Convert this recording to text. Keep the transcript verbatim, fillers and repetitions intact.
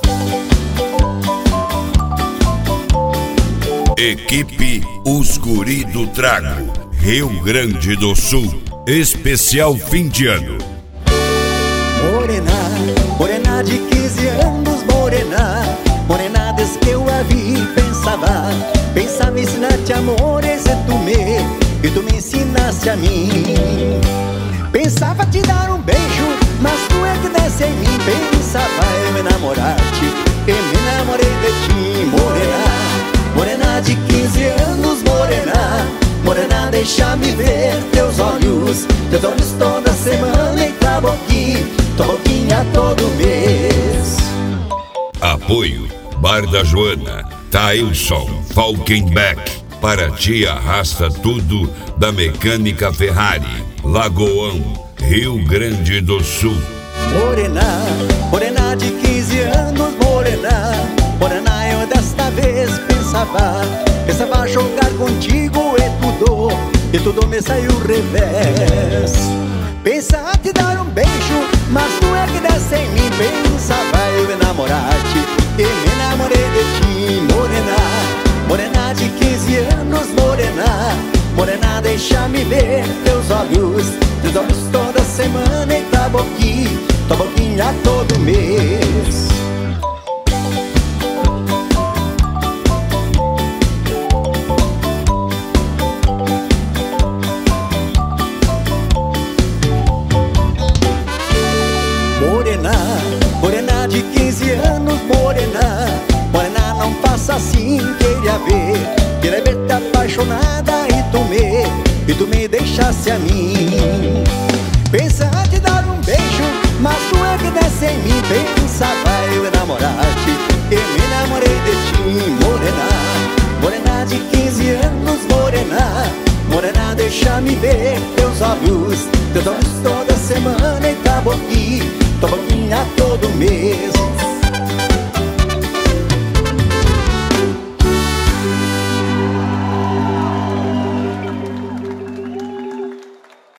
Equipe Os Guri do Trago, Rio Grande do Sul. Especial fim de ano. Morena, morena de quinze anos, morena, morena desde que eu a vi, pensava, pensava em ensinar-te amores e tu me, e tu me ensinaste a mim. Pensava te dar um beijo, mas tu é que desce em mim. Pensava eu enamorar-te, e me enamorei de ti. Morena, morena de quinze anos, morena, morena deixa-me ver teus olhos, teus olhos toda semana e tua boquinha, tua boquinha todo mês. Apoio Bar da Joana, Tailson, Falkenbeck. Para ti arrasta tudo da Mecânica Ferrari, Lagoão, Rio Grande do Sul. Morena, morena de quinze anos, morena, morena eu desta vez pensava, pensava jogar contigo e tudo, e tudo me saiu revés. Pensava te dar um beijo, mas tu é que desce em mim. Pensava eu enamorar-te, e me enamorei de ti. Morena, morena de quinze anos, morena, morena deixa-me ver teus olhos, teus olhos toda semana e tua boquinha, tua boquinha todo mês. Morena, morena de quinze anos, morena, morena não faça assim, queria ver, queria ver te apaixonada e tu me, e tu me deixasse a mim. Pensava te dar um beijo, mas tu é que desce em mim. Pensava eu enamorar-te, e me enamorei de ti. Morena, morena de quinze anos, morena, morena deixa-me ver teus olhos, teus olhos toda semana e tua boquinha,